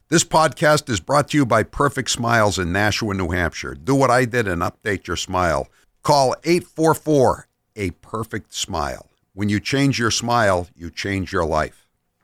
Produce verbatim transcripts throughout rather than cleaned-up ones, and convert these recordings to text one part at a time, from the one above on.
This podcast is brought to you by Perfect Smiles in Nashua, New Hampshire. Do what I did and update your smile. Call eight four four, A Perfect Smile. When you change your smile, you change your life.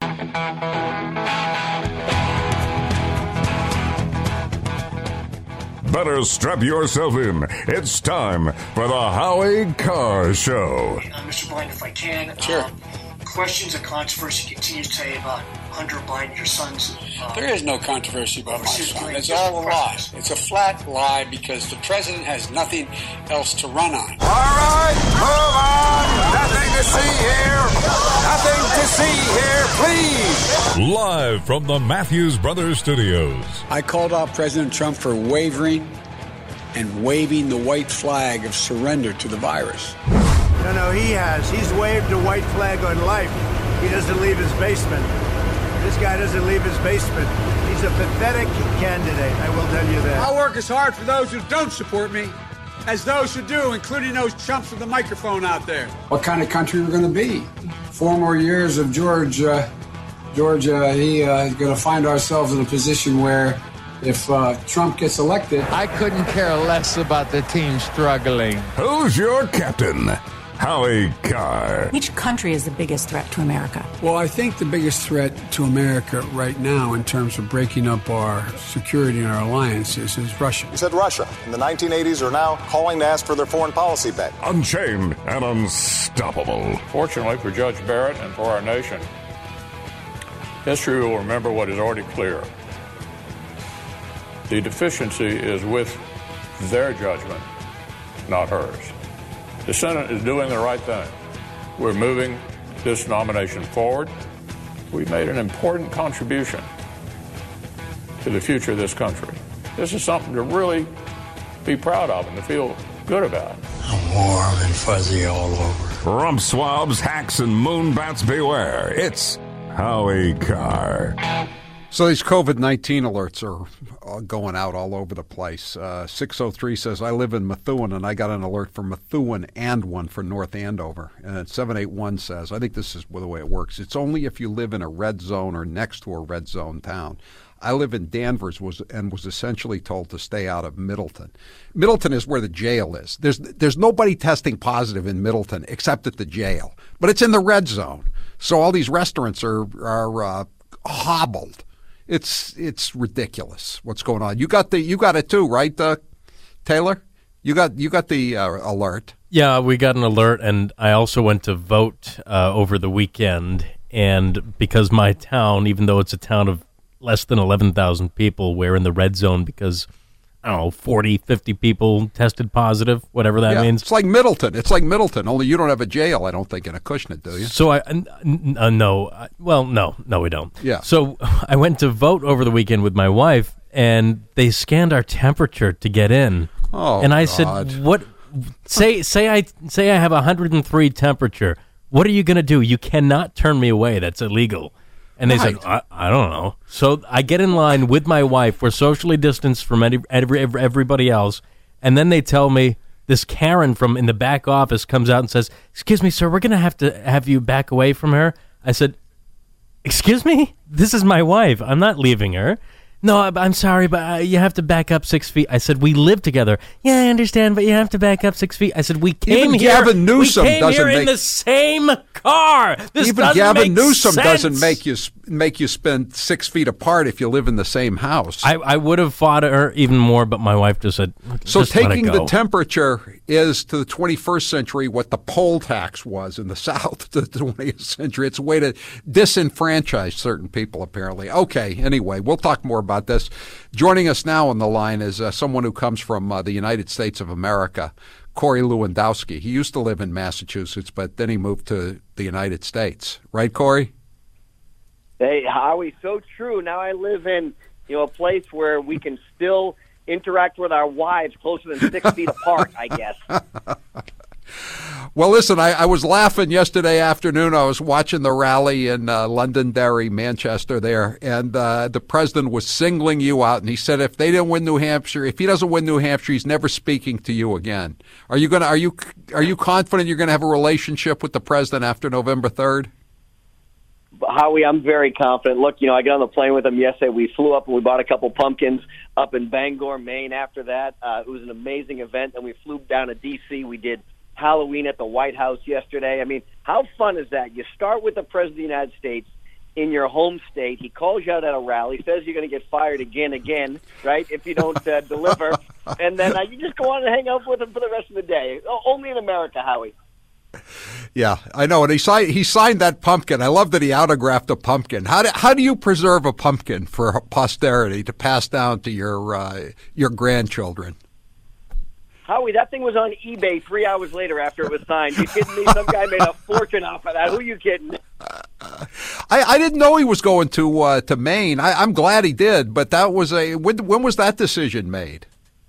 Better strap yourself in. It's time for the Howie Carr Show. Uh, Mister Biden, if I can. Sure. Um, questions of controversy continues today about Hunter Biden, your son's. Uh, there is no controversy about my overseas son. doing It's just all a lie. questions. It's a flat lie because the president has nothing else to run on. All right, move on. Nothing to see here. Nothing to see here, please. Live from the Matthews Brothers Studios. I called out President Trump for wavering and waving the white flag of surrender to the virus. No, no, he has. He's waved a white flag on life. He doesn't leave his basement. This guy doesn't leave his basement. He's a pathetic candidate, I will tell you that. I'll work as hard for those who don't support me as those who do, including those chumps with the microphone out there. What kind of country we're going to be? Four more years of George, uh, George, uh, he uh, is going to find ourselves in a position where if uh, Trump gets elected... I couldn't care less about the team struggling. Who's your captain? Howie Carr. Which country is the biggest threat to America? Well, I think the biggest threat to America right now in terms of breaking up our security and our alliances is Russia. He said Russia in the nineteen eighties are now calling to ask for their foreign policy back. Unchained and unstoppable. Fortunately for Judge Barrett and for our nation, history will remember what is already clear. The deficiency is with their judgment, not hers. The Senate is doing the right thing. We're moving this nomination forward. We made an important contribution to the future of this country. This is something to really be proud of and to feel good about. I'm warm and fuzzy all over. Rump swabs, hacks, and moonbats beware. It's Howie Carr. So these COVID nineteen alerts are uh, going out all over the place. Uh, six oh three says, I live in Methuen, and I got an alert for Methuen and one for North Andover. And seven eight one says, I think this is the way it works. It's only if you live in a red zone or next to a red zone town. I live in Danvers was and was essentially told to stay out of Middleton. Middleton is where the jail is. There's there's nobody testing positive in Middleton except at the jail. But it's in the red zone. So all these restaurants are, are uh, hobbled. It's it's ridiculous what's going on. You got the you got it too, right, uh, Taylor? You got you got the uh, alert. Yeah, we got an alert, and I also went to vote uh, over the weekend. And because my town, even though it's a town of less than eleven thousand people, we're in the red zone because I don't know, forty, fifty people tested positive, whatever that yeah, means. It's like Middleton. It's like Middleton, only you don't have a jail, I don't think, in Acushnet, do you? So I, uh, no, I, well, no, no, we don't. Yeah. So I went to vote over the weekend with my wife, and they scanned our temperature to get in. Oh, and I God. said, "What? Say, say I say I have a one hundred three temperature. What are you going to do? You cannot turn me away. That's illegal." And they right. said, I, I don't know. So I get in line with my wife. We're socially distanced from every, every, everybody else. And then they tell me, this Karen from in the back office comes out and says, excuse me, sir, we're going to have to have you back away from her. I said, excuse me? This is my wife. I'm not leaving her. No, I'm sorry, but uh, you have to back up six feet. I said, we live together. Yeah, I understand, but you have to back up six feet. I said, we came Even here. Gavin Newsom we came doesn't here make, in the same car. This even doesn't Gavin make Newsom sense. doesn't make you make you spend six feet apart if you live in the same house. I, I would have fought her even more, but my wife just said, so just let it taking go. the temperature is to the twenty-first century what the poll tax was in the South to the twentieth century. It's a way to disenfranchise certain people, apparently. Okay, anyway, we'll talk more about this. Joining us now on the line is uh, someone who comes from uh, the United States of America, Corey Lewandowski. He used to live in Massachusetts, but then he moved to the United States. Right, Corey? Hey, Howie, so true. Now I live in, you know, a place where we can still interact with our wives closer than six feet apart, I guess. Well, listen, I, I was laughing yesterday afternoon. I was watching the rally in uh, Londonderry, Manchester there, and uh, the president was singling you out, and he said if they didn't win New Hampshire, if he doesn't win New Hampshire, he's never speaking to you again. Are you gonna? Are you? Are you confident you're going to have a relationship with the president after November third? Howie, I'm very confident. Look, you know, I got on the plane with him yesterday. We flew up and we bought a couple pumpkins up in Bangor, Maine after that. Uh, it was an amazing event. Then we flew down to D C. We did Halloween at the White House yesterday. I mean, how fun is that? You start with the President of the United States in your home state. He calls you out at a rally, says you're going to get fired again, again, right, if you don't uh, deliver. And then uh, you just go on and hang out with him for the rest of the day. O- only in America, Howie. Yeah, I know. And he signed, he signed that pumpkin. I love that he autographed a pumpkin. How do, how do you preserve a pumpkin for posterity to pass down to your uh, your grandchildren? Howie, that thing was on eBay three hours later after it was signed. You kidding me? Some guy made a fortune off of that. Who are you kidding? I, I didn't know he was going to uh, to Maine. I, I'm glad he did, but that was a when, when was that decision made?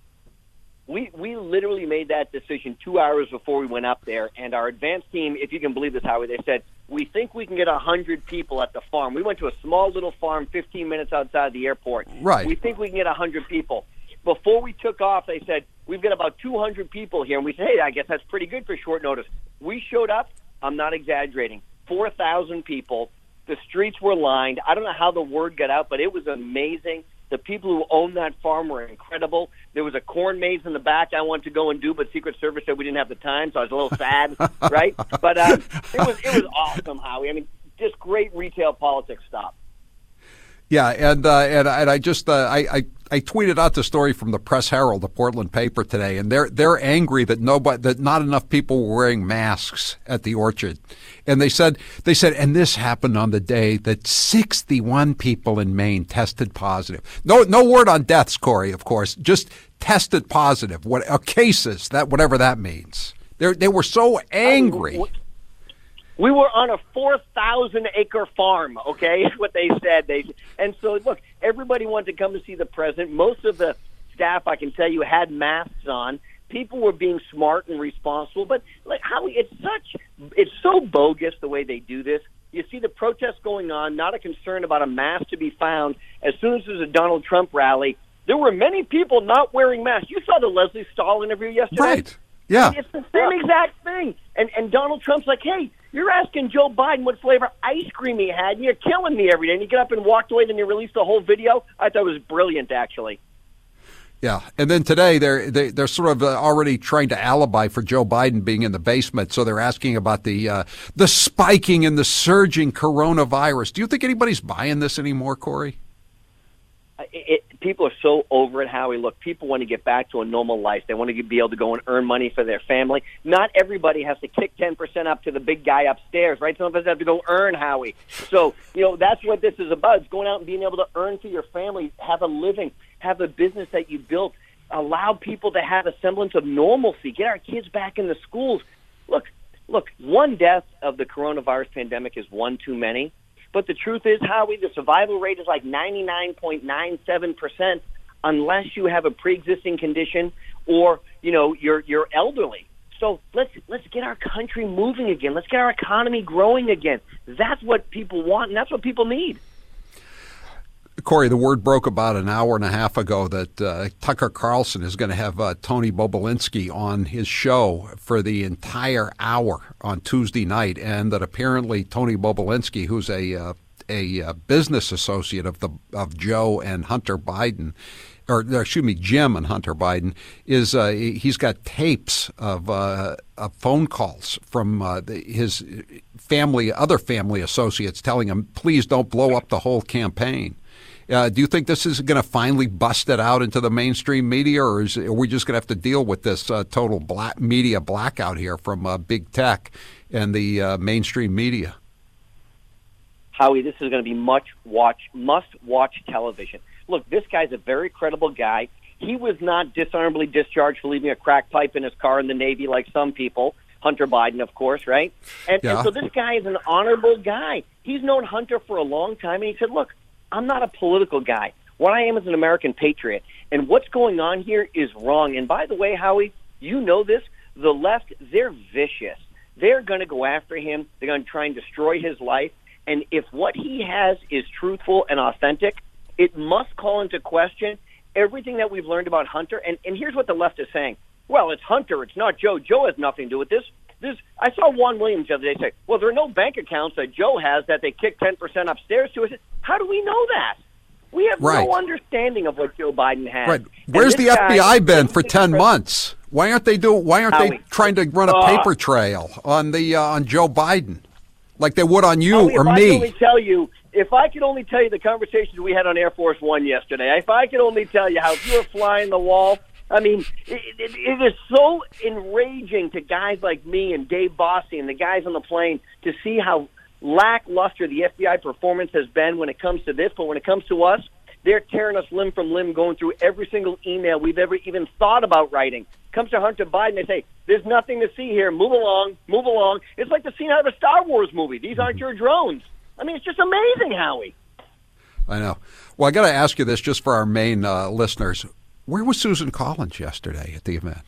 We we literally made that decision two hours before we went up there, and our advance team, if you can believe this, Howie, they said, we think we can get one hundred people at the farm. We went to a small little farm fifteen minutes outside the airport. Right. We think we can get one hundred people. Before we took off, they said, we've got about two hundred people here. And we said, hey, I guess that's pretty good for short notice. We showed up, I'm not exaggerating, four thousand people. The streets were lined. I don't know how the word got out, but it was amazing. The people who owned that farm were incredible. There was a corn maze in the back I wanted to go and do, but Secret Service said we didn't have the time, so I was a little sad, right? But um, it was it was awesome, Howie. I mean, just great retail politics stuff. Yeah, and uh, and and I just uh, I, I I tweeted out the story from the Press Herald, the Portland paper today, and they're they're angry that nobody that not enough people were wearing masks at the orchard, and they said they said and this happened on the day that sixty-one people in Maine tested positive. No no word on deaths, Corey, of course, just tested positive. What uh, cases that whatever that means. They they were so angry. We were on a four thousand acre farm, okay, what they said. They And so, look, everybody wanted to come to see the president. Most of the staff, I can tell you, had masks on. People were being smart and responsible. But, like, how it's such, it's so bogus the way they do this. You see the protests going on, not a concern about a mask to be found. As soon as there's a Donald Trump rally, there were many people not wearing masks. You saw the Leslie Stahl interview yesterday. Right. Yeah. It's the same exact thing. And and Donald Trump's like, hey, you're asking Joe Biden what flavor ice cream he had, and you're killing me every day. And you get up and walked away, then you released the whole video. I thought it was brilliant, actually. Yeah, and then today they're they, they're sort of uh, already trying to alibi for Joe Biden being in the basement, so they're asking about the uh, the spiking and the surging coronavirus. Do you think anybody's buying this anymore, Corey? It, it, people are so over it, Howie. Look, people want to get back to a normal life. They want to be able to go and earn money for their family. Not everybody has to kick ten percent up to the big guy upstairs, right? Some of us have to go earn, Howie. So, you know, that's what this is about. It's going out and being able to earn for your family, have a living, have a business that you built, allow people to have a semblance of normalcy, get our kids back in the schools. Look, look, one death of the coronavirus pandemic is one too many. But the truth is, Howie, the survival rate is like ninety-nine point nine seven percent unless you have a pre-existing condition or, you know, you're you're elderly. So let's let's get our country moving again. Let's get our economy growing again. That's what people want, and that's what people need. Corey, the word broke about an hour and a half ago that uh, Tucker Carlson is going to have uh, Tony Bobulinski on his show for the entire hour on Tuesday night, and that apparently Tony Bobulinski, who's a uh, a uh, business associate of the of Joe and Hunter Biden, or excuse me, Jim and Hunter Biden, is uh, he's got tapes of, uh, of phone calls from uh, the, his family, other family associates, telling him, "Please don't blow up the whole campaign." Uh, do you think this is going to finally bust it out into the mainstream media, or is, are we just going to have to deal with this uh, total black media blackout here from uh, big tech and the uh, mainstream media? Howie, this is going to be much watch, must-watch television. Look, this guy's a very credible guy. He was not dishonorably discharged for leaving a crack pipe in his car in the Navy like some people. Hunter Biden, of course, right? And, yeah. and so this guy is an honorable guy. He's known Hunter for a long time, and he said, look, I'm not a political guy. What I am is an American patriot. And what's going on here is wrong. And by the way, Howie, you know this. The left, they're vicious. They're going to go after him. They're going to try and destroy his life. And if what he has is truthful and authentic, it must call into question everything that we've learned about Hunter. And, and here's what the left is saying. Well, it's Hunter. It's not Joe. Joe has nothing to do with this. There's, I saw Juan Williams the other day say, well, there are no bank accounts that Joe has that they kick ten percent upstairs to. I said, how do we know that? We have right. no understanding of what Joe Biden has. Right. Where's the F B I been for ten months? Why aren't they do? Why aren't Howie. they trying to run a uh, paper trail on the uh, on Joe Biden, like they would on you Howie, or if me? I could only tell you, if I could only tell you the conversations we had on Air Force One yesterday, if I could only tell you how if you were flying the wall, I mean, it, it, it is so enraging to guys like me and Dave Bossy and the guys on the plane to see how lackluster the F B I performance has been when it comes to this. But when it comes to us, they're tearing us limb from limb, going through every single email we've ever even thought about writing. Comes to Hunter Biden, they say, there's nothing to see here. Move along, move along. It's like the scene out of a Star Wars movie. These aren't your drones. I mean, it's just amazing, Howie. I know. Well, I got to ask you this just for our main uh, listeners. Where was Susan Collins yesterday at the event?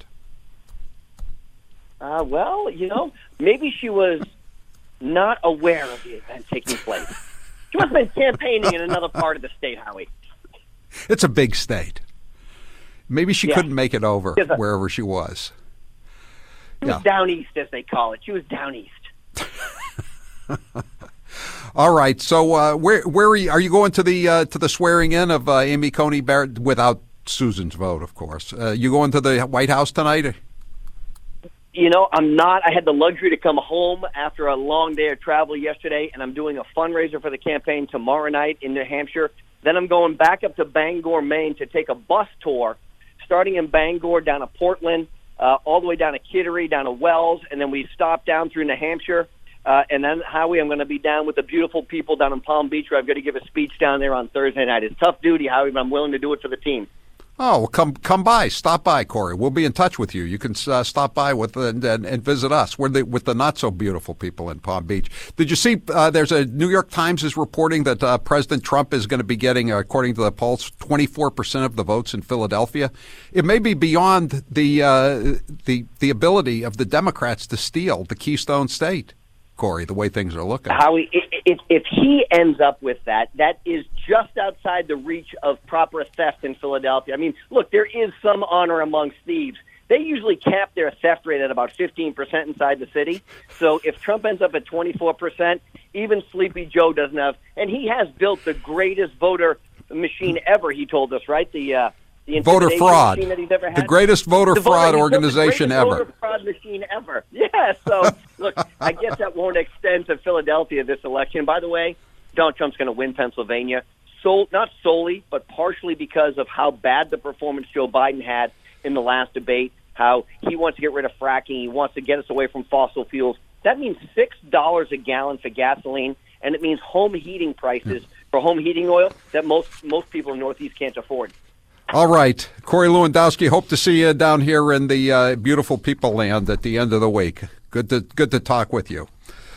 Uh, well, you know, maybe she was not aware of the event taking place. She must have been campaigning in another part of the state, Howie. It's a big state. Maybe she yeah. couldn't make it over a, wherever she was. She yeah. was down east, as they call it. She was down east. All right. So, uh, where where are you, are you going to the uh, to the swearing in of uh, Amy Coney Barrett without Susan's vote, of course? Uh, you going to the White House tonight? You know, I'm not. I had the luxury to come home after a long day of travel yesterday, and I'm doing a fundraiser for the campaign tomorrow night in New Hampshire. Then I'm going back up to Bangor, Maine to take a bus tour, starting in Bangor down to Portland, uh, all the way down to Kittery, down to Wells, and then we stop down through New Hampshire. Uh, and then, Howie, I'm going to be down with the beautiful people down in Palm Beach where I've got to give a speech down there on Thursday night. It's tough duty, Howie, but I'm willing to do it for the team. Oh, well, come come by. Stop by, Corey. We'll be in touch with you. You can uh, stop by with and, and, and visit us. We're the, with the not-so-beautiful people in Palm Beach. Did you see uh, there's a New York Times is reporting that uh, President Trump is going to be getting, uh, according to the polls, twenty-four percent of the votes in Philadelphia? It may be beyond the uh, the the ability of the Democrats to steal the Keystone State, Corey, the way things are looking. Howie, if, if he ends up with that, that is just outside the reach of proper theft in Philadelphia. I mean, look, there is some honor amongst thieves. They usually cap their theft rate at about fifteen percent inside the city. So if Trump ends up at twenty-four percent, even Sleepy Joe doesn't have, and he has built the greatest voter machine ever, he told us, right? The uh, the voter fraud, that he's ever had. the greatest voter the fraud voter, organization the ever. Voter fraud machine ever. Yeah. So look, I guess that won't extend to Philadelphia this election. By the way, Donald Trump's going to win Pennsylvania. So not solely, but partially because of how bad the performance Joe Biden had in the last debate. How he wants to get rid of fracking. He wants to get us away from fossil fuels. That means six dollars a gallon for gasoline, and it means home heating prices for home heating oil that most most people in the Northeast can't afford. All right. Corey Lewandowski, hope to see you down here in the uh, beautiful people land at the end of the week. Good to good to talk with you.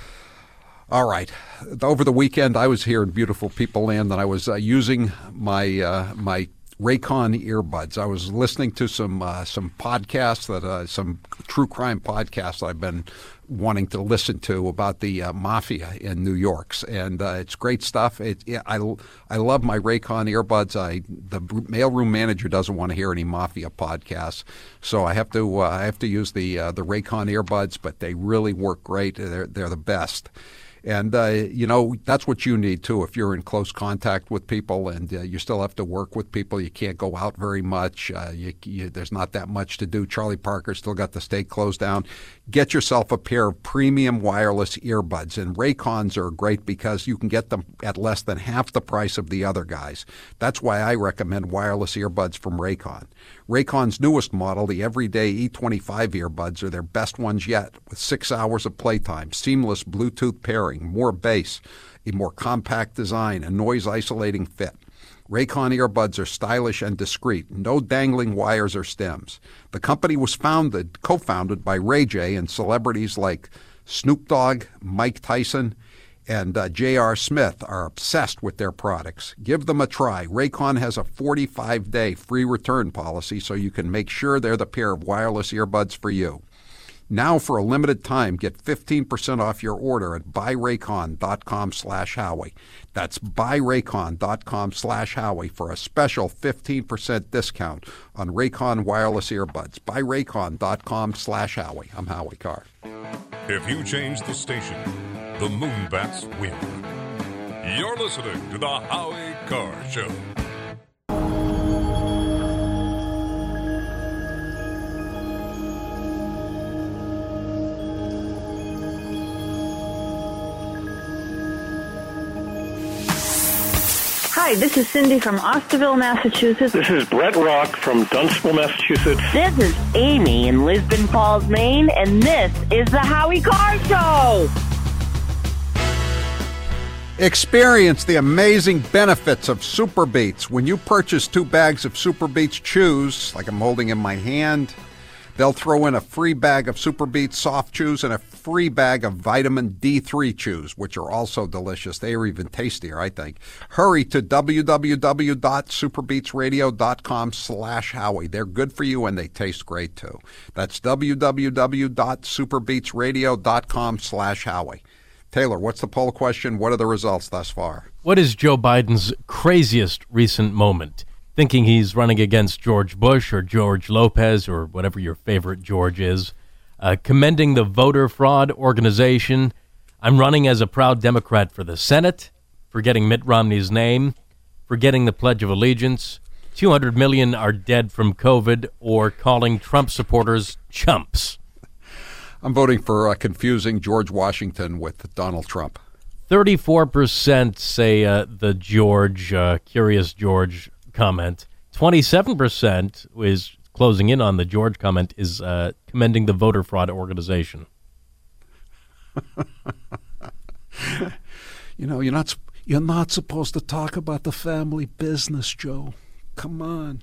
All right. Over the weekend, I was here in beautiful people land, and I was uh, using my uh, my Raycon earbuds. I was listening to some uh, some podcasts that uh, some true crime podcasts I've been wanting to listen to about the uh, mafia in New York, and uh, it's great stuff. It, it, I I love my Raycon earbuds. I the mailroom manager doesn't want to hear any mafia podcasts, so I have to uh, I have to use the uh, the Raycon earbuds. But they really work great. They're they're the best. And, uh, you know, that's what you need, too. If you're in close contact with people and uh, you still have to work with people, you can't go out very much. Uh, you, you, there's not that much to do. Charlie Parker still got the state closed down. Get yourself a pair of premium wireless earbuds. And Raycons are great because you can get them at less than half the price of the other guys. That's why I recommend wireless earbuds from Raycon. Raycon's newest model, the Everyday E twenty-five earbuds, are their best ones yet, with six hours of playtime, seamless Bluetooth pairing, more bass, a more compact design, a noise-isolating fit. Raycon earbuds are stylish and discreet, no dangling wires or stems. The company was founded, co-founded by Ray J and celebrities like Snoop Dogg, Mike Tyson, and uh, J R. Smith are obsessed with their products. Give them a try. Raycon has a forty-five day free return policy, so you can make sure they're the pair of wireless earbuds for you. Now, for a limited time, get fifteen percent off your order at buy raycon dot com slash Howie. That's buy raycon dot com slash Howie for a special fifteen percent discount on Raycon wireless earbuds. buy raycon dot com slash Howie. I'm Howie Carr. If you change the station, the Moonbats win. You're listening to the Howie Carr Show. Hi, this is Cindy from Osterville, Massachusetts. This is Brett Rock from Dunstable, Massachusetts. This is Amy in Lisbon Falls, Maine, and this is the Howie Carr Show. Experience the amazing benefits of Super Beets. When you purchase two bags of Super Beets Chews, like I'm holding in my hand, they'll throw in a free bag of Super Beets Soft Chews and a free bag of Vitamin D three Chews, which are also delicious. They are even tastier, I think. Hurry to w w w dot superbeetsradio dot com slash Howie. They're good for you and they taste great too. That's w w w dot superbeetsradio dot com slash Howie. Taylor, what's the poll question? What are the results thus far? What is Joe Biden's craziest recent moment? Thinking he's running against George Bush or George Lopez or whatever your favorite George is. Uh, commending the voter fraud organization. I'm running as a proud Democrat for the Senate. Forgetting Mitt Romney's name. Forgetting the Pledge of Allegiance. two hundred million are dead from COVID. Or calling Trump supporters chumps. I'm voting for uh, confusing George Washington with Donald Trump. thirty-four percent say uh, the George, uh, Curious George comment. twenty-seven percent is closing in on the George comment, is uh, commending the voter fraud organization. You know, you're not you're not supposed to talk about the family business, Joe. Come on.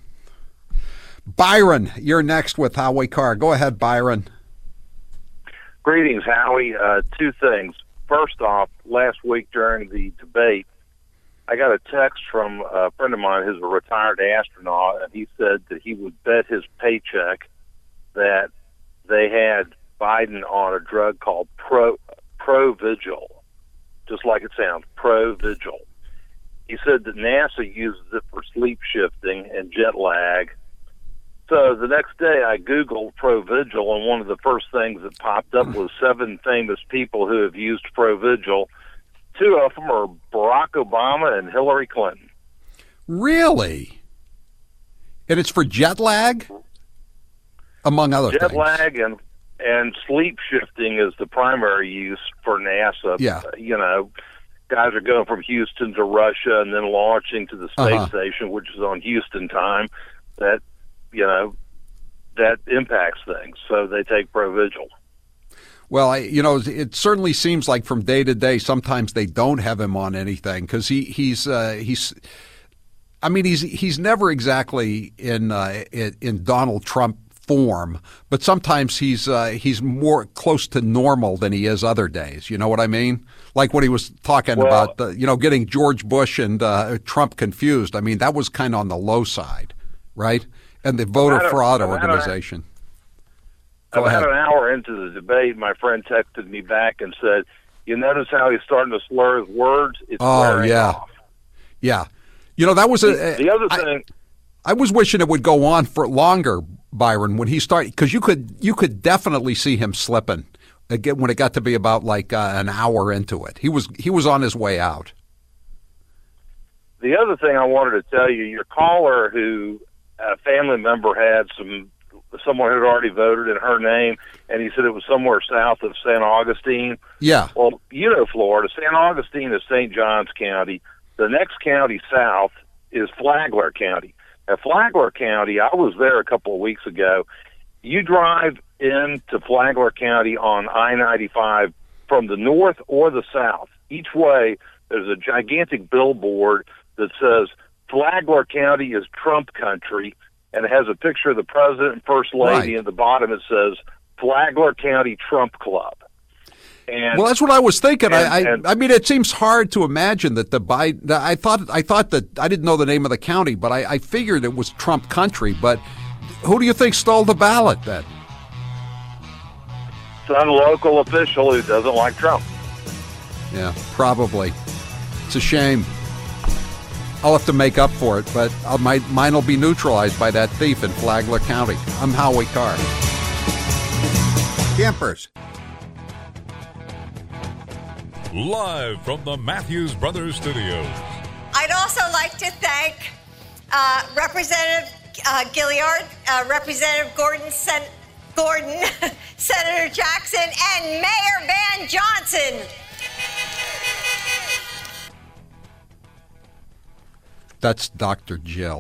Byron, you're next with Howie Carr. Go ahead, Byron. Greetings, Howie. Uh, two things. First off, last week during the debate, I got a text from a friend of mine who's a retired astronaut, and he said that he would bet his paycheck that they had Biden on a drug called Pro Provigil, just like it sounds, Provigil. He said that NASA uses it for sleep shifting and jet lag. So the next day I Googled Provigil, and one of the first things that popped up was seven famous people who have used Provigil. Two of them are Barack Obama and Hillary Clinton. Really? And it's for jet lag? Among other jet things. Jet lag and, and sleep shifting is the primary use for NASA. Yeah. Uh, you know, guys are going from Houston to Russia and then launching to the space Uh-huh. station, which is on Houston time. That, you know, that impacts things. So they take Provigil. Well, I, you know, it certainly seems like from day to day, sometimes they don't have him on anything because he, he's uh, he's. I mean, he's he's never exactly in uh, in, in Donald Trump form, but sometimes he's uh, he's more close to normal than he is other days. You know what I mean? Like when he was talking Well, about the, you know, getting George Bush and uh, Trump confused. I mean, that was kind of on the low side, right? And the voter About a- fraud about a- organization. Go About ahead. an hour into the debate, my friend texted me back and said, "You notice how he's starting to slur his words? It's Oh wearing yeah, off." yeah. You know that was a. The, the other I- thing, I was wishing it would go on for longer, Byron, when he started, because you could you could definitely see him slipping again when it got to be about like uh, an hour into it. He was he was on his way out. the other thing I wanted to tell you, your caller, who a family member had some someone had already voted in her name, and he said it was somewhere south of Saint Augustine. Yeah. Well, you know Florida. Saint Augustine is Saint Johns County. The next county south is Flagler County. At Flagler County, I was there a couple of weeks ago. You drive into Flagler County on I ninety-five from the north or the south. Each way, there's a gigantic billboard that says Flagler County is Trump country, and it has a picture of the president and first lady. Right. At the bottom, it says Flagler County Trump Club. And, Well, that's what I was thinking. and- I, I, and- I mean, it seems hard to imagine that the Biden. I thought, I thought that I didn't know the name of the county, but I, I figured it was Trump country. But who do you think stole the ballot then? some local official who doesn't like Trump. Yeah, probably. It's a shame. I'll have to make up for it, but I'll, my, mine will be neutralized by that thief in Flagler County. I'm Howie Carr. Campers. Live from the Matthews Brothers Studios. I'd also like to thank uh, Representative uh, Gilliard, uh, Representative Gordon, Sen- Gordon Senator Jackson, and Mayor Van Johnson. That's Doctor Jill.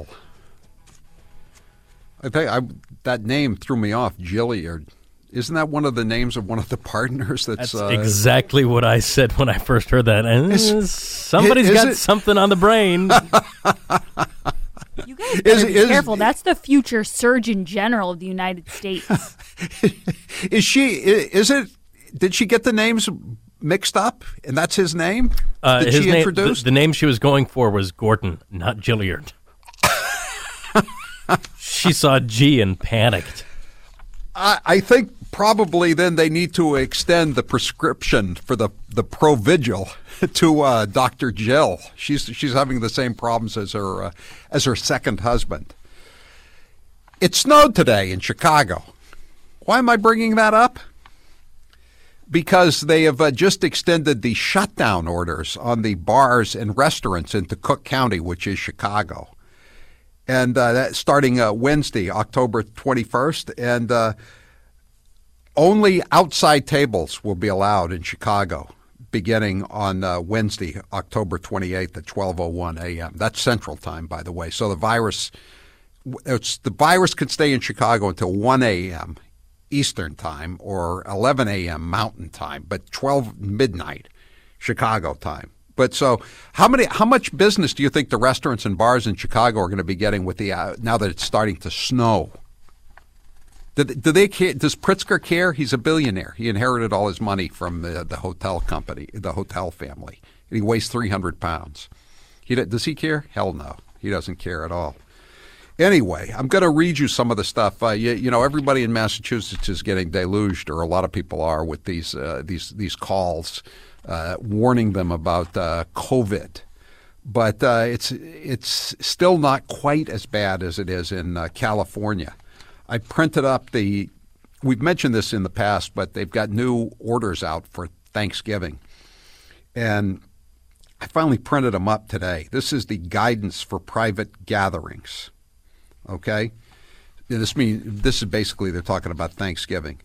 I think I, that name threw me off, Gilliard. Isn't that one of the names of one of the partners? That's, That's uh, exactly what I said when I first heard that. And is, somebody's is got it? something on the brain. You guys better Is- be is- careful. That's the future Surgeon General of the United States. Is she? Is it? Did she get the names mixed up, and that's his name? Uh, Did his she name, introduce? the, the name she was going for was Gordon, not Gilliard. She saw G and panicked. I, I think probably then they need to extend the prescription for the the Provigil to uh, Doctor Jill. She's she's having the same problems as her uh, as her second husband. It snowed today in Chicago. Why am I bringing that up? Because they have uh, just extended the shutdown orders on the bars and restaurants into Cook County, which is Chicago. And uh, that starting uh, Wednesday, October twenty-first, and uh, only outside tables will be allowed in Chicago beginning on uh, Wednesday, October twenty-eighth at twelve oh one a.m. That's Central Time, by the way. So the virus, it's, the virus could stay in Chicago until one a.m. Eastern Time or eleven a.m. Mountain Time, but twelve midnight Chicago time. But so, how many? How much business do you think the restaurants and bars in Chicago are going to be getting with the uh, now that it's starting to snow? Do, do they care? Does Pritzker care? He's a billionaire. He inherited all his money from the, the hotel company, the hotel family. And he weighs three hundred pounds. He does he care? Hell no, he doesn't care at all. Anyway, I'm going to read you some of the stuff. Uh, you, you know, everybody in Massachusetts is getting deluged, or a lot of people are, with these uh, these these calls. Uh, warning them about uh, COVID, but uh, it's it's still not quite as bad as it is in uh, California. I printed up the. We've mentioned this in the past, but they've got new orders out for Thanksgiving, and I finally printed them up today. This is the guidance for private gatherings. Okay, this mean this is basically they're talking about Thanksgiving.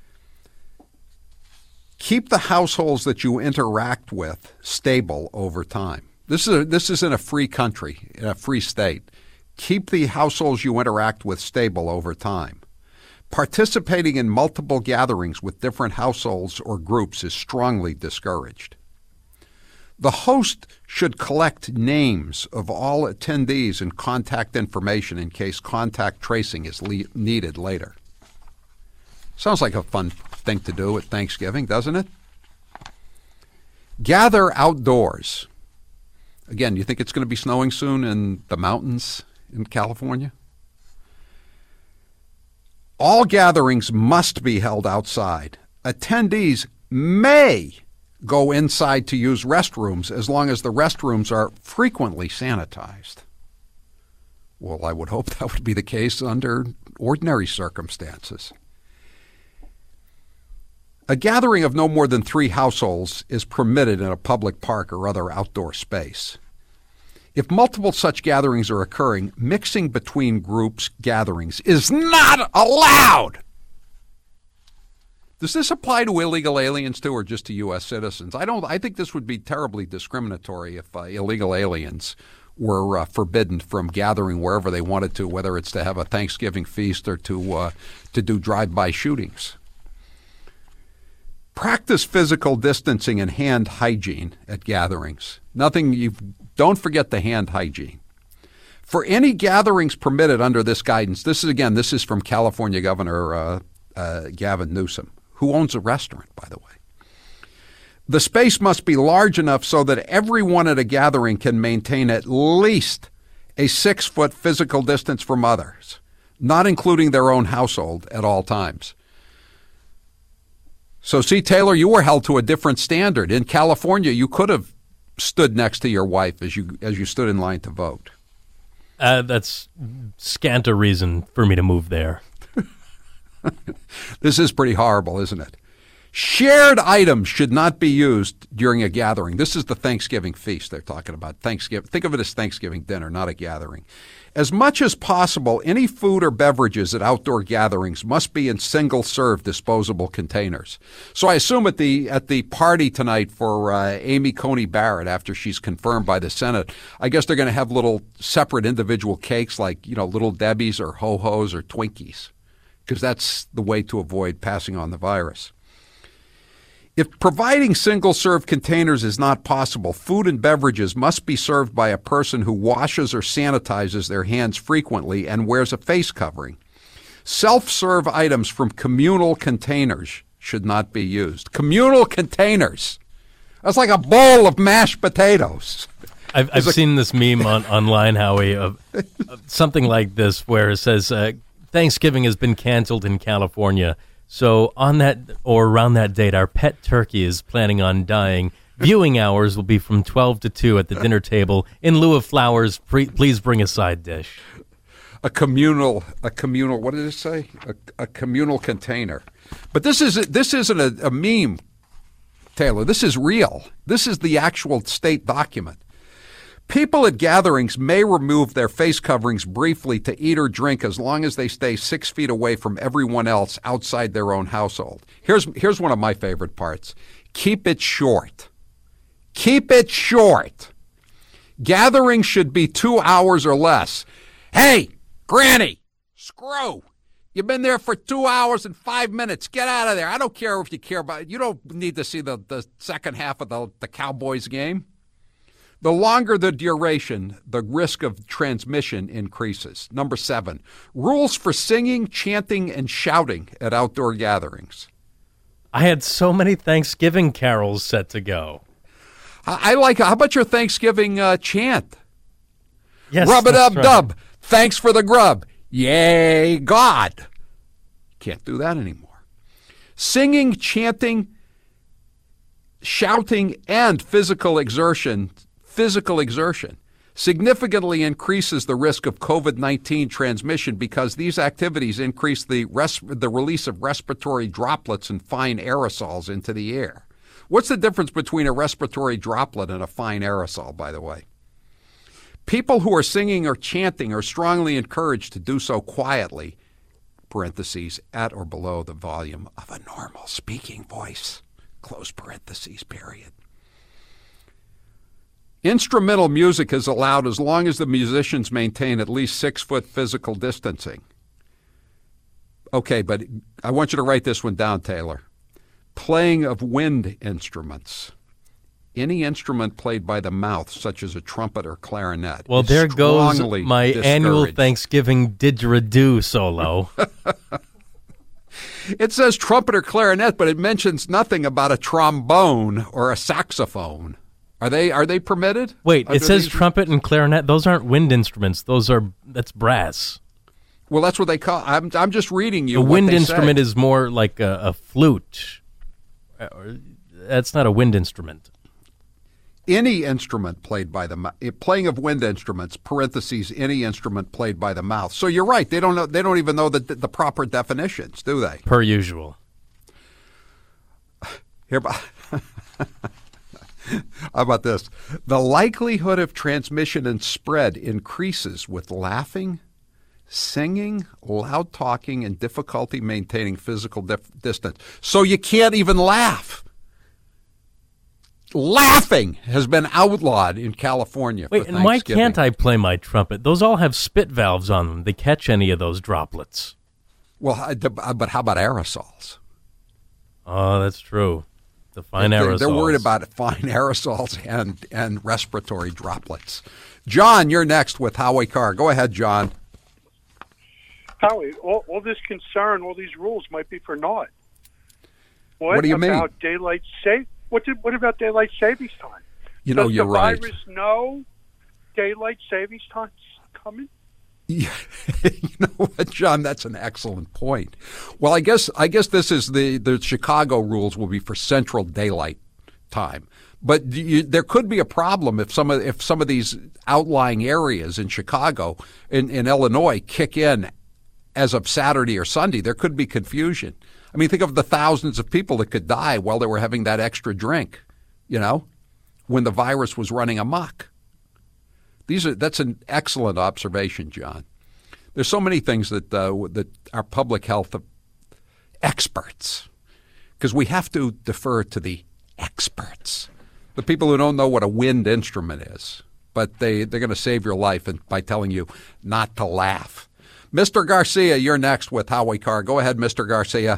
Keep the households that you interact with stable over time. This is a, this is in a free country, in a free state. Keep the households you interact with stable over time. Participating in multiple gatherings with different households or groups is strongly discouraged. The host should collect names of all attendees and contact information in case contact tracing is le- needed later. Sounds like a fun thing to do at Thanksgiving, doesn't it? Gather outdoors. Again, you think it's going to be snowing soon in the mountains in California? All gatherings must be held outside. Attendees may go inside to use restrooms as long as the restrooms are frequently sanitized. Well, I would hope that would be the case under ordinary circumstances. A gathering of no more than three households is permitted in a public park or other outdoor space. If multiple such gatherings are occurring, mixing between groups gatherings is not allowed. Does this apply to illegal aliens too, or just to U S citizens? I don't. I think this would be terribly discriminatory if uh, illegal aliens were uh, forbidden from gathering wherever they wanted to, whether it's to have a Thanksgiving feast or to uh, to do drive-by shootings. Practice physical distancing and hand hygiene at gatherings. Nothing you don't forget the hand hygiene. For any gatherings permitted under this guidance, this is again, this is from California Governor uh, uh, Gavin Newsom, who owns a restaurant, by the way. The space must be large enough so that everyone at a gathering can maintain at least a six-foot physical distance from others, not including their own household at all times. So, see, Taylor, you were held to a different standard. In California, you could have stood next to your wife as you as you stood in line to vote. Uh, that's scant a reason for me to move there. This is pretty horrible, isn't it? Shared items should not be used during a gathering. This is the Thanksgiving feast they're talking about. Thanksgiving. Think of it as Thanksgiving dinner, not a gathering. As much as possible, any food or beverages at outdoor gatherings must be in single-serve disposable containers. So I assume at the at the party tonight for uh, Amy Coney Barrett, after she's confirmed by the Senate, I guess they're going to have little separate individual cakes like, you know, Little Debbie's or Ho-Ho's or Twinkies, because that's the way to avoid passing on the virus. If providing single-serve containers is not possible, food and beverages must be served by a person who washes or sanitizes their hands frequently and wears a face covering. Self-serve items from communal containers should not be used. Communal containers. That's like a bowl of mashed potatoes. I've, I've seen this meme on, online, Howie, of, of something like this where it says, uh, Thanksgiving has been canceled in California. So on that or around that date, our pet turkey is planning on dying. Viewing hours will be from twelve to two at the dinner table. In lieu of flowers, pre- please bring a side dish. A communal, a communal, what did it say? A, a communal container. But this, is, this isn't a, a meme, Taylor. This is real. This is the actual state document. People at gatherings may remove their face coverings briefly to eat or drink as long as they stay six feet away from everyone else outside their own household. Here's, here's one of my favorite parts. Keep it short. Keep it short. Gatherings should be two hours or less. Hey, Granny, screw. You've been there for two hours and five minutes. Get out of there. I don't care if you care about it. You don't need to see the, the second half of the, the Cowboys game. The longer the duration, the risk of transmission increases. Number seven, rules for singing, chanting, and shouting at outdoor gatherings. I had so many Thanksgiving carols set to go. I, I like, how about your Thanksgiving uh, chant? Yes, Rub-a-dub-dub. Right. Thanks for the grub. Yay, God. Can't do that anymore. Singing, chanting, shouting, and physical exertion Physical exertion significantly increases the risk of COVID nineteen transmission because these activities increase the res- the release of respiratory droplets and fine aerosols into the air. What's the difference between a respiratory droplet and a fine aerosol, by the way? People who are singing or chanting are strongly encouraged to do so quietly, parentheses, at or below the volume of a normal speaking voice, close parentheses, period. Instrumental music is allowed as long as the musicians maintain at least six-foot physical distancing. Okay, but I want you to write this one down, Taylor. Playing of wind instruments. Any instrument played by the mouth, such as a trumpet or clarinet. Well, there goes my annual Thanksgiving didgeridoo solo. It says trumpet or clarinet, but it mentions nothing about a trombone or a saxophone. Are they are they permitted? Wait, it says these? Trumpet and clarinet. Those aren't wind instruments. Those are that's brass. Well, that's what they call. I'm I'm just reading you. A what wind they instrument say. is more like a, a flute. That's not a wind instrument. Any instrument played by the mouth. Playing of wind instruments. Parentheses. Any instrument played by the mouth. So you're right. They don't know. They don't even know the the proper definitions, do they? Per usual. Here. How about this? The likelihood of transmission and spread increases with laughing, singing, loud talking, and difficulty maintaining physical dif- distance. So you can't even laugh. Laughing has been outlawed in California. Wait, and why can't I play my trumpet? Those all have spit valves on them. They catch any of those droplets. Well, but how about aerosols? Oh, that's true. The fine they're, aerosols. They're worried about fine aerosols and, and respiratory droplets. John, you're next with Howie Carr. Go ahead, John. Howie, all, all this concern, all these rules might be for naught. What, what do you about mean? About daylight save? What did, What about daylight savings time? You know, Does you're the right. virus know daylight savings time's coming? Yeah, you know what, John? That's an excellent point. Well, I guess I guess this is the the Chicago rules will be for Central Daylight Time, but you, there could be a problem if some of if some of these outlying areas in Chicago, in, in Illinois, kick in as of Saturday or Sunday. There could be confusion. I mean, think of the thousands of people that could die while they were having that extra drink, you know, when the virus was running amok. These are that's an excellent observation, John. There's so many things that uh, that our public health experts, because we have to defer to the experts, the people who don't know what a wind instrument is, but they, they're going to save your life by telling you not to laugh. Mister Garcia, you're next with Howie Carr. Go ahead, Mister Garcia.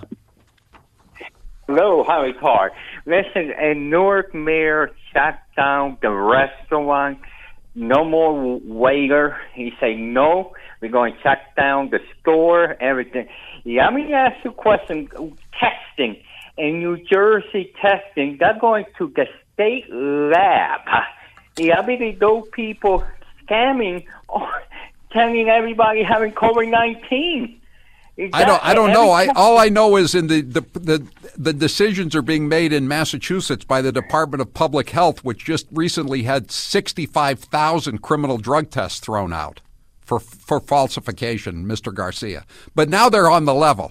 Hello, Howie Carr. Listen, a Newark mayor shut down the restaurant. No more waiter. He said, no, we're going to shut down the store, everything. Yeah, let me ask you a question. Testing. In New Jersey, testing, they're going to the state lab. Yeah, I mean, those people scamming, oh, telling everybody having COVID nineteen. I don't. I don't know. I all I know is in the, the the the decisions are being made in Massachusetts by the Department of Public Health, which just recently had sixty-five thousand criminal drug tests thrown out for for falsification, Mister Garcia. But now they're on the level.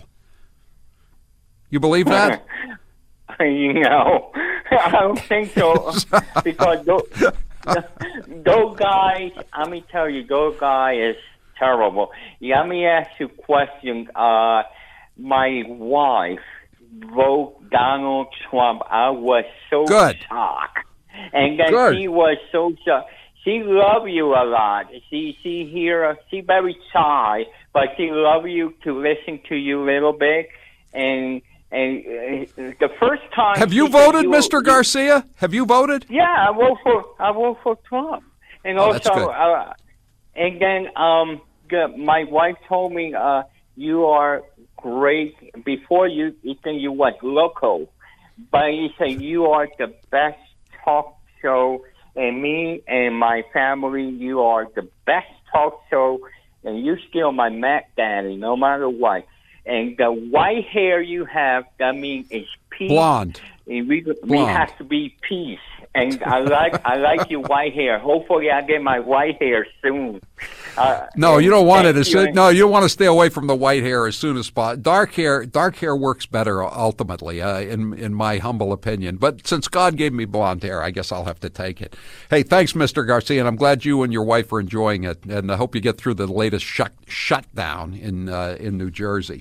You believe that? You know, I don't think so because those, those guys. Let me tell you, those guys is terrible. Yeah, let me ask you a question. Uh, my wife voted Donald Trump. I was so Good. shocked. And then Good. she was so shocked. She love you a lot. She she hear she very shy, but she love you to listen to you a little bit. And and uh, the first time Have you she said voted, you- Mister Garcia? Have you voted? Yeah, I vote for I vote for Trump. And Oh, that's also good. uh, and then um, the, my wife told me, uh, you are great. Before you, you think you was local, but you say you are the best talk show, and me and my family, you are the best talk show, and you still my Mac Daddy, no matter what. And the white hair you have, that means it's peace. Blonde. And we we Blonde. have to be peace. And I like I like your white hair. Hopefully, I get my white hair soon. Uh, No, you don't want it. thank As you. soon, no, you don't want to stay away from the white hair as soon as possible. Dark hair, dark hair works better ultimately, uh, in in my humble opinion. But since God gave me blonde hair, I guess I'll have to take it. Hey, thanks, Mister Garcia, and I'm glad you and your wife are enjoying it. And I hope you get through the latest shut shutdown in uh, in New Jersey.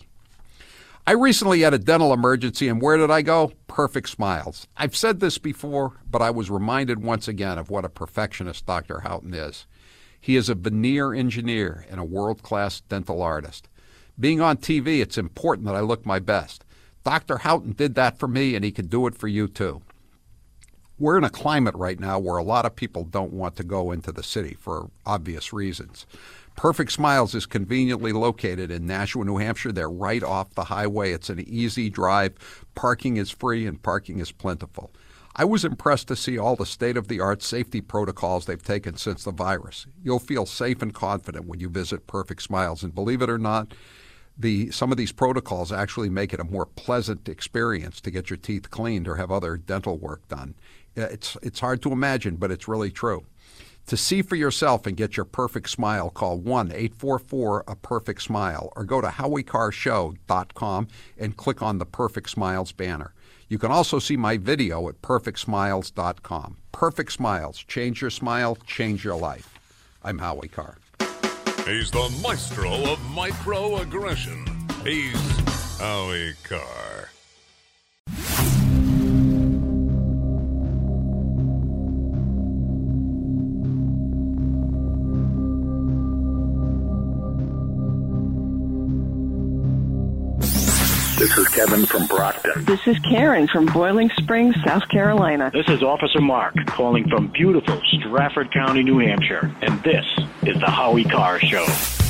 I recently had a dental emergency, and where did I go? Perfect Smiles. I've said this before, but I was reminded once again of what a perfectionist Doctor Houghton is. He is a veneer engineer and a world-class dental artist. Being on T V, it's important that I look my best. Doctor Houghton did that for me, and he can do it for you too. We're in a climate right now where a lot of people don't want to go into the city for obvious reasons. Perfect Smiles is conveniently located in Nashua, New Hampshire. They're right off the highway. It's an easy drive. Parking is free and parking is plentiful. I was impressed to see all the state-of-the-art safety protocols they've taken since the virus. You'll feel safe and confident when you visit Perfect Smiles. And believe it or not, the some of these protocols actually make it a more pleasant experience to get your teeth cleaned or have other dental work done. It's, it's hard to imagine, but it's really true. To see for yourself and get your perfect smile, call one eight four four A perfect smile or go to howie carr show dot com and click on the Perfect Smiles banner. You can also see my video at perfect smiles dot com. Perfect Smiles. Change your smile, change your life. I'm Howie Carr. He's the maestro of microaggression. He's Howie Carr. This is Kevin from Brockton. This is Karen from Boiling Springs, South Carolina. This is Officer Mark calling from beautiful Stratford County, New Hampshire. And this is the Howie Carr Show.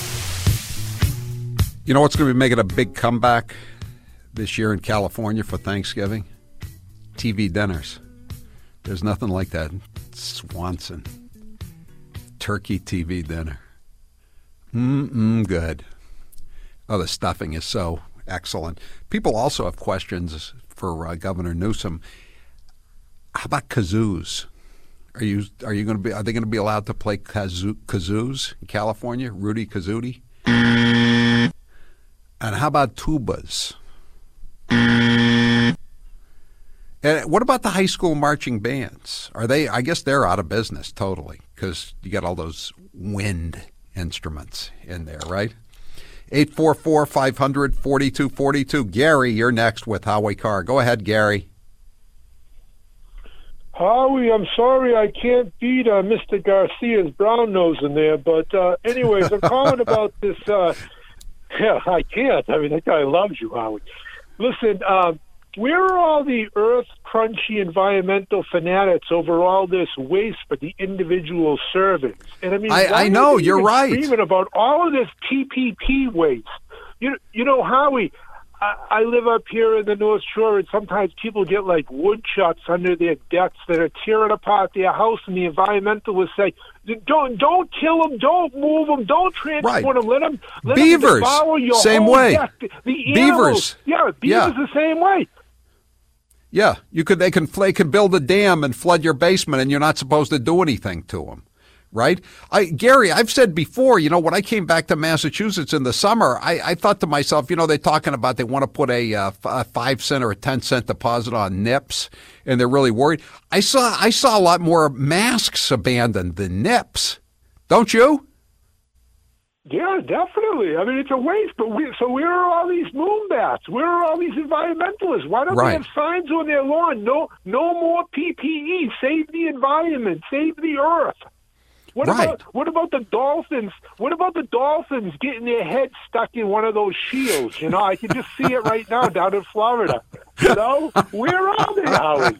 You know what's going to be making a big comeback this year in California for Thanksgiving? T V dinners. There's nothing like that. Swanson. Turkey T V dinner. Mm-mm, good. Oh, the stuffing is so excellent. People also have questions for uh, Governor Newsom. How about kazoos? Are you are you going to be? Are they going to be allowed to play kazoo, kazoos in California? Rudy Kazootie. And how about tubas? And what about the high school marching bands? Are they? I guess they're out of business totally because you got all those wind instruments in there, right? eight four four, five hundred, forty-two forty-two. Gary, you're next with Howie Carr. Go ahead, Gary. Howie, I'm sorry I can't beat uh, Mister Garcia's brown nose in there, but uh, anyways, I'm calling about this. Uh, yeah, I can't. I mean, that guy loves you, Howie. Listen, uh, where are all the earth-crunchy environmental fanatics over all this waste for the individual servings? And I mean, I, I know, you're right. Screaming about all of this P P P waste. You, you know, Howie, I, I live up here in the North Shore, and sometimes people get like woodchucks under their decks that are tearing apart their house, and the environmentalists say, "Don't, don't kill them, don't move them, don't transport right. them. Let them, let beavers, them devour your same whole way. deck." The beavers, animals, yeah, beavers yeah. the same way. Yeah, you could. They can. They can build a dam and flood your basement, and you're not supposed to do anything to them. Right? I, Gary, I've said before, you know, when I came back to Massachusetts in the summer, I, I thought to myself, you know, they're talking about they want to put a, uh, a five cent or a ten cent deposit on nips, and they're really worried. I saw I saw a lot more masks abandoned than nips. Don't you? Yeah, definitely. I mean, it's a waste. But we, so where are all these moon bats? Where are all these environmentalists? Why don't right. they have signs on their lawn? No, no more P P E. Save the environment. Save the earth. What right. about what about the dolphins? What about the dolphins getting their head stuck in one of those shields? You know, I can just see it right now down in Florida. You know, where are they, Howie?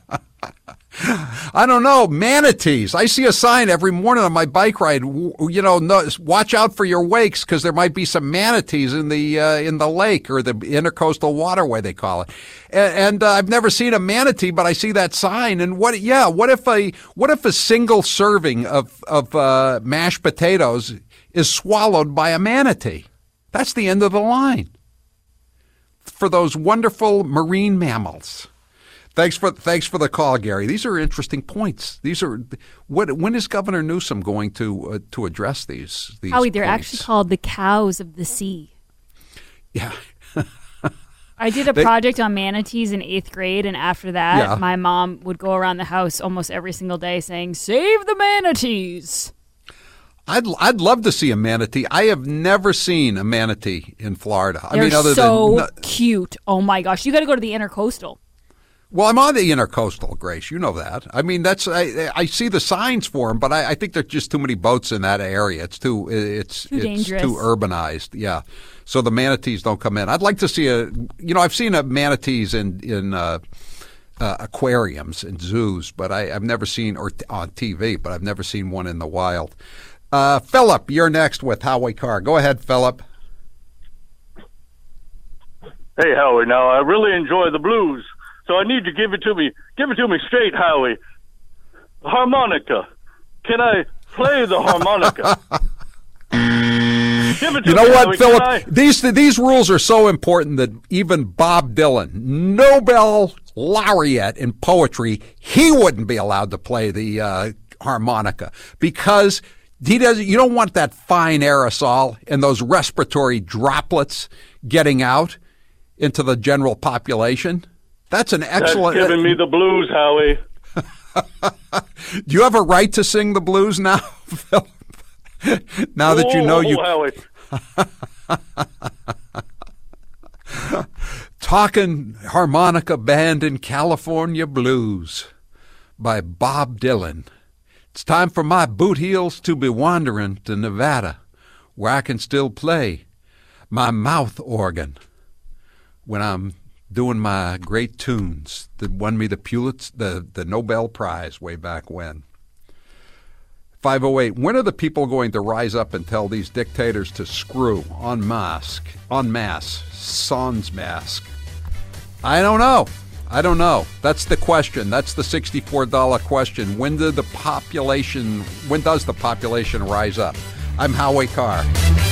I don't know. Manatees. I see a sign every morning on my bike ride. You know, no, watch out for your wakes because there might be some manatees in the uh, in the lake or the intercoastal waterway they call it. And, and uh, I've never seen a manatee, but I see that sign. And what? Yeah. What if a what if a single serving of of uh, mashed potatoes is swallowed by a manatee? That's the end of the line for those wonderful marine mammals. Thanks for thanks for the call, Gary. These are interesting points. These are what. When is Governor Newsom going to uh, to address these? these Howie, they're points? actually called the cows of the sea. Yeah. I did a they, project on manatees in eighth grade, and after that, yeah. my mom would go around the house almost every single day saying, "Save the manatees." I'd I'd love to see a manatee. I have never seen a manatee in Florida. They're I mean, other so than cute. Oh my gosh, you got to go to the Intercoastal. Well, I'm on the Intercoastal, Grace. You know that. I mean, that's I, I see the signs for them, but I, I think there's just too many boats in that area. It's too it's too it's dangerous. too urbanized. Yeah, so the manatees don't come in. I'd like to see a. You know, I've seen a manatees in in uh, uh, aquariums and zoos, but I, I've never seen or t- on T V, but I've never seen one in the wild. Uh, Philip, you're next with Howie Carr. Go ahead, Philip. Hey, Howie. Now I really enjoy the blues. So I need to give it to me. Give it to me straight, Howie. Harmonica. Can I play the harmonica? Give it to you know me, what, Howie. Philip? I... These these rules are so important that even Bob Dylan, Nobel laureate in poetry, he wouldn't be allowed to play the uh, harmonica because he doesn't. You don't want that fine aerosol and those respiratory droplets getting out into the general population. That's an excellent. That's giving me the blues, Howie. Do you have a right to sing the blues now, Philip? Now that you know you. Howie. Talking Harmonica Band in California Blues by Bob Dylan. It's time for my boot heels to be wandering to Nevada, where I can still play my mouth organ when I'm doing my great tunes that won me the Pulitzer, the, the Nobel Prize way back when. five oh eight, when are the people going to rise up and tell these dictators to screw en masse, en masse, sans mask? I don't know. I don't know. That's the question. That's the sixty-four dollar question. When did the population, when does the population rise up? I'm Howie Carr.